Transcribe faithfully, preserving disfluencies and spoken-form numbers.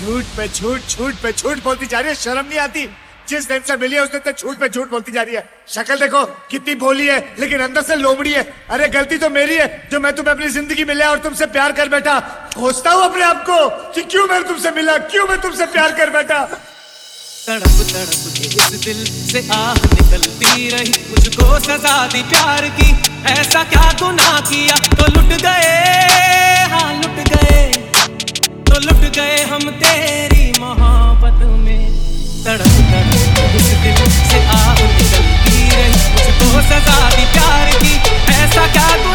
झूठ पे झूठ झूठ पे झूठ बोलती जा रही है, शर्म नहीं आती? जिस दिन से मिली है उस दिन तक झूठ पे झूठ बोलती जा रही है। शक्ल देखो कितनी भोली है, लेकिन अंदर से लोमड़ी है। अरे गलती तो मेरी है जो मैं तुम्हें अपनी जिंदगी में लिया और तुमसे प्यार कर बैठा। खोजता हूँ अपने आप को कि क्यों मैं तुमसे मिला, क्यों मैं तुमसे प्यार कर बैठा। तड़प तड़प के इस दिल से आह निकलती रही, मुझको सजा दी प्यार की। ऐसा क्या गुनाह किया तो लुट गए, हाँ लुट गए, तो लुट गए हम तेरी मोहब्बत में। तड़प तड़प के इस दिल से आह निकलती रही, मुझको सजा दी प्यार की। ऐसा क्या